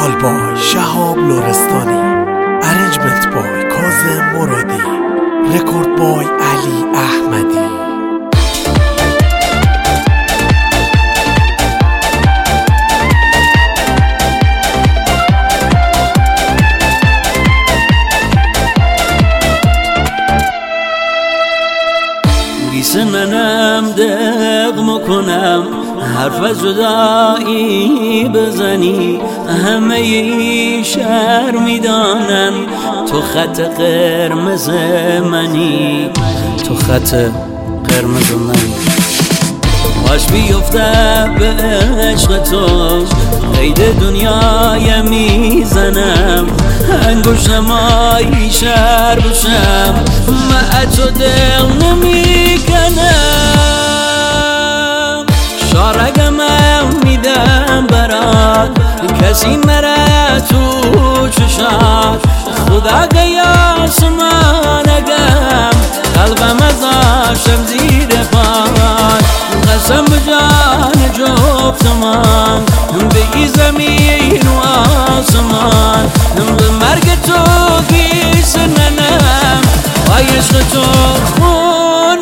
ویژوال بای شهاب لرستانی، ارنجمنت بای کاظم مرادی، رکورد بای علی احمدی. منم دق میکنم حرف جدایی بزنی، همه شهر میدانن تو خط قرمز منی، تو خط قرمز منی. باش بیفته به عشق تو قید دنیای میزنم، انگشتم آی شهر بشم من تو دل نمیکنم. شارگم میدم برات کسی نره تو چشات، خدا قیاس منگم قلبم ازاشم زیر پای، قسم بجان جفت من به ای زمین و آسمان، به مرگ تو گیس ننم و عشق تو خون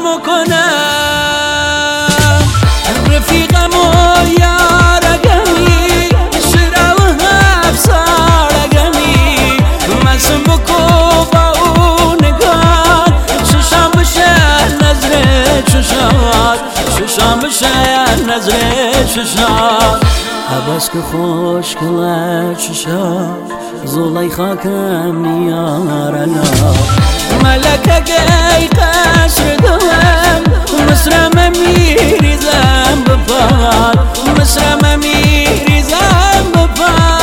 مکنم. رفیقم و یارگمی شرا و حفظارگمی، مسم بکو با او نگاه چشم بشه نظر چشات، چشم بشه نظر چشات. عباس که خوش کله چشات زلیخا کم نیارلا، ملکه گی قصر دوم مصرم میریزم بپاد، مصرم میریزم بپاد.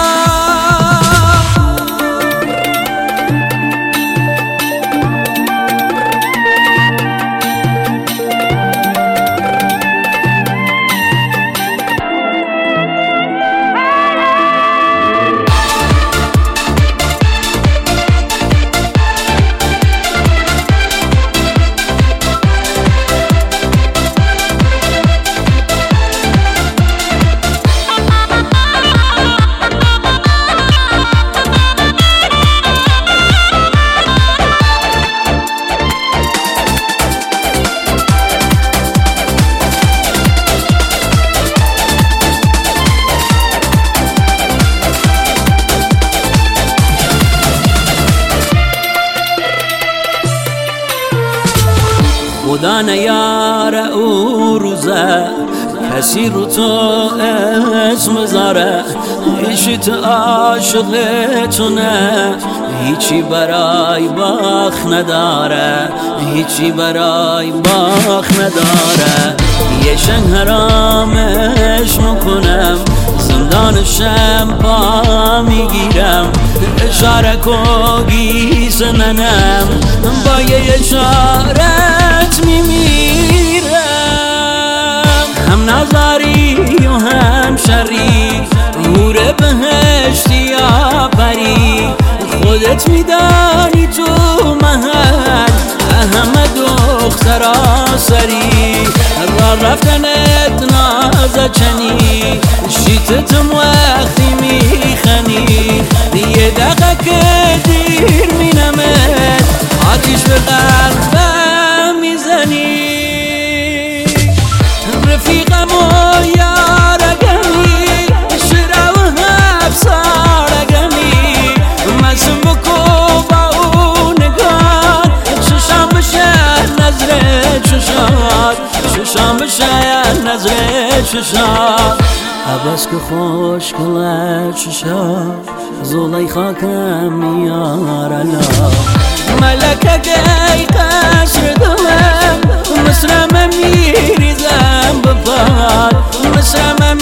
خدا نیاره او روزه کسی رو تو اسم زاره، عشق عاشق تو نه هیچی برای باخ نداره، هیچی برای باخ نداره. یه شنگ حرامش میکنم زندانشم پا میگیرم، اشاره کوگیس ننم با یه اشارت میمیرم. هم نظری و هم شری نور بهشتی یا پری، خودت میدانی تو محل همه دخترا سری، را رفتنت نازچنی شیطتم وقتی میخنی، یه دقیقه که دیر مینمت آتیش به قلبم میزنی. رفیقم و یارگمی شرا و حفظارگمی، مسم بکو با او نگاه چشم بشه نظر چشات، چشم بشه نظر چشات. عباس که خوش کله چشات زلیخا کم میارلا، ملکه گی قصر دوم مصرم میریزم بپاد، مصرم